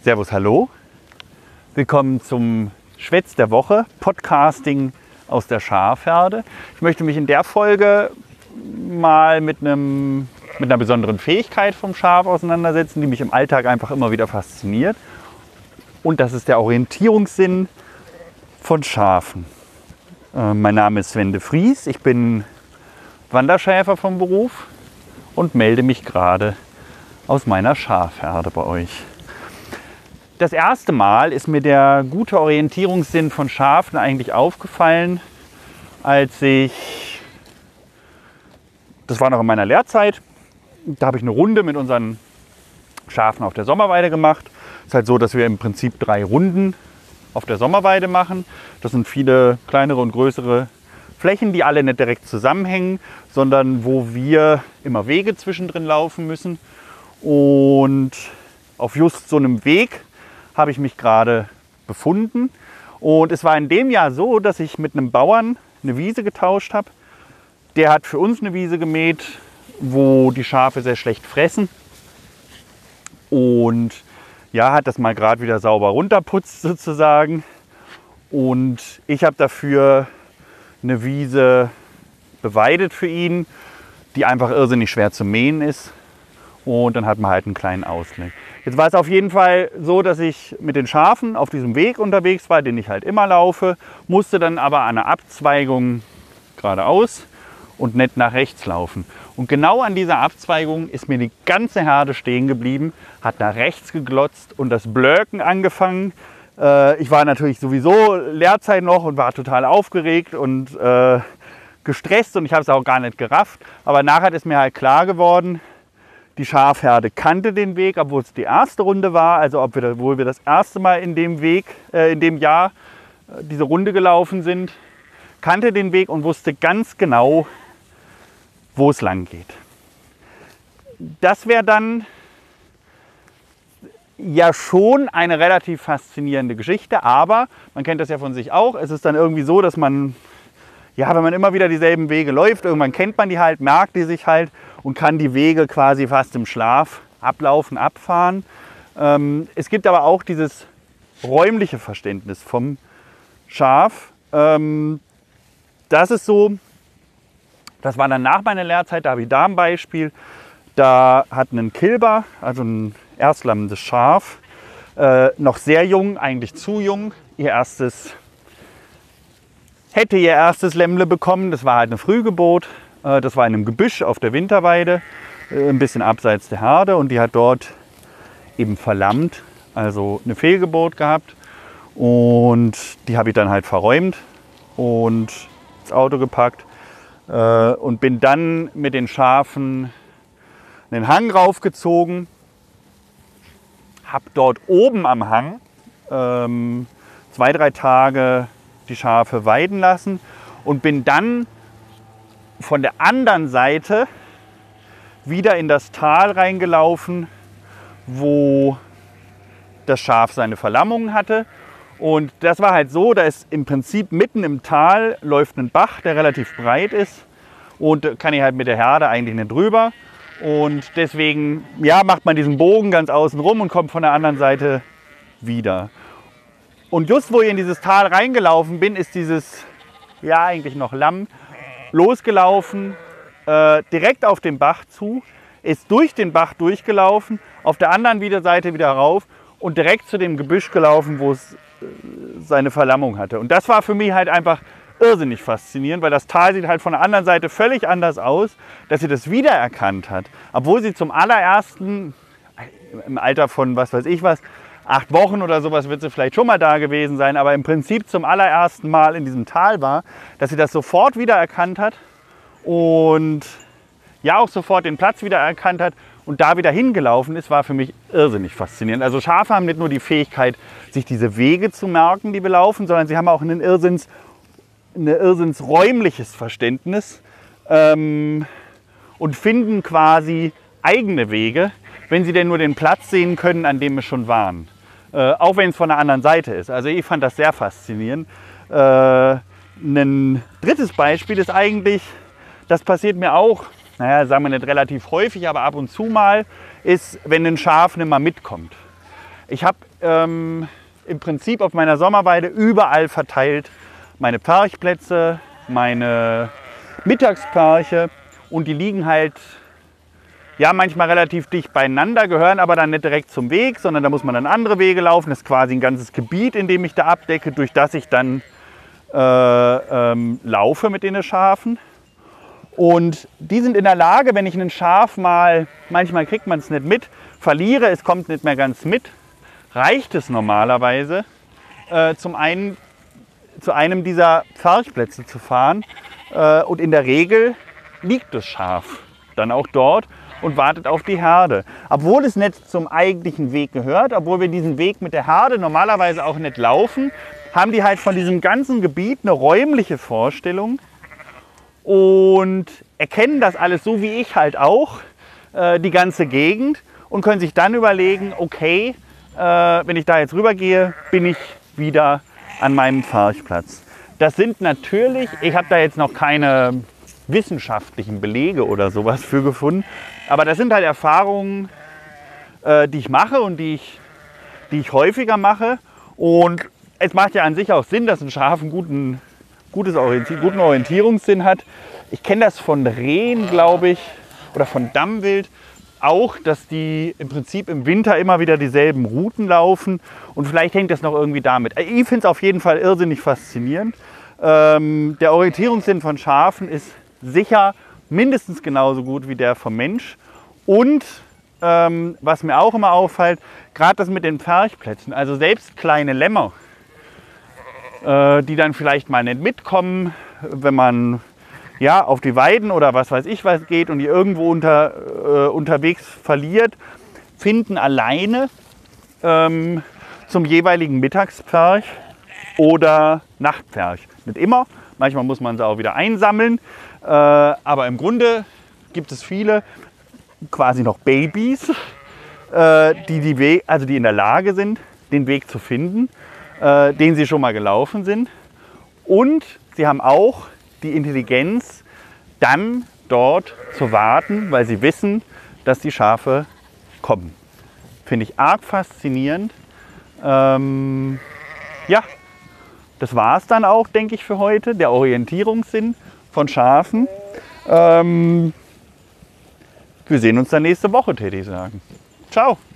Servus, hallo. Willkommen zum Schwätz der Woche, Podcasting aus der Schafherde. Ich möchte mich in der Folge mal mit einer besonderen Fähigkeit vom Schaf auseinandersetzen, die mich im Alltag einfach immer wieder fasziniert. Und das ist der Orientierungssinn von Schafen. Mein Name ist Sven de Vries, ich bin Wanderschäfer vom Beruf und melde mich gerade aus meiner Schafherde bei euch. Das erste Mal ist mir der gute Orientierungssinn von Schafen eigentlich aufgefallen, als das war noch in meiner Lehrzeit, da habe ich eine Runde mit unseren Schafen auf der Sommerweide gemacht. Es ist halt so, dass wir im Prinzip 3 Runden auf der Sommerweide machen. Das sind viele kleinere und größere Flächen, die alle nicht direkt zusammenhängen, sondern wo wir immer Wege zwischendrin laufen müssen. Und auf just so einem Weg habe ich mich gerade befunden. Und es war in dem Jahr so, dass ich mit einem Bauern eine Wiese getauscht habe. Der hat für uns eine Wiese gemäht, wo die Schafe sehr schlecht fressen. Und ja, hat das mal gerade wieder sauber runterputzt sozusagen. Und ich habe dafür eine Wiese beweidet für ihn, die einfach irrsinnig schwer zu mähen ist. Und dann hat man halt einen kleinen Ausblick. Jetzt war es auf jeden Fall so, dass ich mit den Schafen auf diesem Weg unterwegs war, den ich halt immer laufe, musste dann aber an einer Abzweigung geradeaus und nicht nach rechts laufen. Und genau an dieser Abzweigung ist mir die ganze Herde stehen geblieben, hat nach rechts geglotzt und das Blöken angefangen. Ich war natürlich sowieso Lehrzeit noch und war total aufgeregt und gestresst und ich habe es auch gar nicht gerafft. Aber nachher ist mir halt klar geworden, die Schafherde kannte den Weg, obwohl es die erste Runde war, also obwohl wir das erste Mal in dem Jahr diese Runde gelaufen sind, kannte den Weg und wusste ganz genau, wo es lang geht. Das wäre dann ja schon eine relativ faszinierende Geschichte, aber man kennt das ja von sich auch. Es ist dann irgendwie so, dass man, ja, wenn man immer wieder dieselben Wege läuft, irgendwann kennt man die halt, merkt die sich halt und kann die Wege quasi fast im Schlaf ablaufen, abfahren. Es gibt aber auch dieses räumliche Verständnis vom Schaf. Das ist so, das war dann nach meiner Lehrzeit, da habe ich da ein Beispiel. Da hat ein Kilber, also ein erstlammendes Schaf, noch sehr jung, eigentlich zu jung, hätte ihr erstes Lämmle bekommen. Das war halt eine Frühgeburt. Das war in einem Gebüsch auf der Winterweide, ein bisschen abseits der Herde. Und die hat dort eben verlammt, also eine Fehlgeburt gehabt. Und die habe ich dann halt verräumt und ins Auto gepackt. Und bin dann mit den Schafen den Hang raufgezogen. Habe dort oben am Hang 2-3 Tage die Schafe weiden lassen und bin dann von der anderen Seite wieder in das Tal reingelaufen, wo das Schaf seine Verlammung hatte. Und das war halt so, da ist im Prinzip mitten im Tal läuft ein Bach, der relativ breit ist und kann ich halt mit der Herde eigentlich nicht drüber. Und deswegen ja, macht man diesen Bogen ganz außen rum und kommt von der anderen Seite wieder. Und just wo ich in dieses Tal reingelaufen bin, ist dieses, ja eigentlich noch Lamm, losgelaufen, direkt auf den Bach zu, ist durch den Bach durchgelaufen, auf der anderen Seite wieder rauf und direkt zu dem Gebüsch gelaufen, wo es seine Verlammung hatte. Und das war für mich halt einfach irrsinnig faszinierend, weil das Tal sieht halt von der anderen Seite völlig anders aus, dass sie das wiedererkannt hat. Obwohl sie zum allerersten, im Alter von was weiß ich was, 8 Wochen oder sowas wird sie vielleicht schon mal da gewesen sein, aber im Prinzip zum allerersten Mal in diesem Tal war, dass sie das sofort wiedererkannt hat und ja auch sofort den Platz wiedererkannt hat und da wieder hingelaufen ist, war für mich irrsinnig faszinierend. Also Schafe haben nicht nur die Fähigkeit, sich diese Wege zu merken, die wir laufen, sondern sie haben auch ein irrsinnsräumliches Verständnis und finden quasi eigene Wege, wenn sie denn nur den Platz sehen können, an dem wir schon waren. Auch wenn es von der anderen Seite ist. Also ich fand das sehr faszinierend. Ein drittes Beispiel ist eigentlich, das passiert mir auch, naja, sagen wir nicht relativ häufig, aber ab und zu mal, ist, wenn ein Schaf nicht mal mitkommt. Ich habe im Prinzip auf meiner Sommerweide überall verteilt meine Pferchplätze, meine Mittagspferche, und die liegen halt ja manchmal relativ dicht beieinander, gehören aber dann nicht direkt zum Weg, sondern da muss man dann andere Wege laufen. Das ist quasi ein ganzes Gebiet, in dem ich da abdecke, durch das ich dann laufe mit den Schafen. Und die sind in der Lage, wenn ich ein Schaf mal, manchmal kriegt man es nicht mit, verliere, es kommt nicht mehr ganz mit, reicht es normalerweise, zu einem dieser Pferchplätze zu fahren. Und in der Regel liegt das Schaf dann auch dort und wartet auf die Herde. Obwohl es nicht zum eigentlichen Weg gehört, obwohl wir diesen Weg mit der Herde normalerweise auch nicht laufen, haben die halt von diesem ganzen Gebiet eine räumliche Vorstellung und erkennen das alles so wie ich halt auch, die ganze Gegend, und können sich dann überlegen, okay, wenn ich da jetzt rübergehe, bin ich wieder an meinem Pferchplatz. Das sind natürlich, ich habe da jetzt noch keine wissenschaftlichen Belege oder sowas für gefunden, aber das sind halt Erfahrungen, die ich mache und die ich häufiger mache. Und es macht ja an sich auch Sinn, dass ein Schaf einen guten Orientierungssinn hat. Ich kenne das von Rehen, glaube ich, oder von Dammwild auch, dass die im Prinzip im Winter immer wieder dieselben Routen laufen. Und vielleicht hängt das noch irgendwie damit. Ich finde es auf jeden Fall irrsinnig faszinierend. Der Orientierungssinn von Schafen ist sicher mindestens genauso gut wie der vom Mensch. Und was mir auch immer auffällt, gerade das mit den Pferchplätzen, also selbst kleine Lämmer, die dann vielleicht mal nicht mitkommen, wenn man ja, auf die Weiden oder was weiß ich was geht und die irgendwo unterwegs verliert, finden alleine zum jeweiligen Mittagspferch oder Nachtpferch. Nicht immer, manchmal muss man sie auch wieder einsammeln, aber im Grunde gibt es viele quasi noch Babys, die in der Lage sind, den Weg zu finden, den sie schon mal gelaufen sind, und sie haben auch die Intelligenz, dann dort zu warten, weil sie wissen, dass die Schafe kommen. Finde ich arg faszinierend. Ja, das war es dann auch, denke ich, für heute. Der Orientierungssinn von Schafen. Wir sehen uns dann nächste Woche, würde ich sagen. Ciao.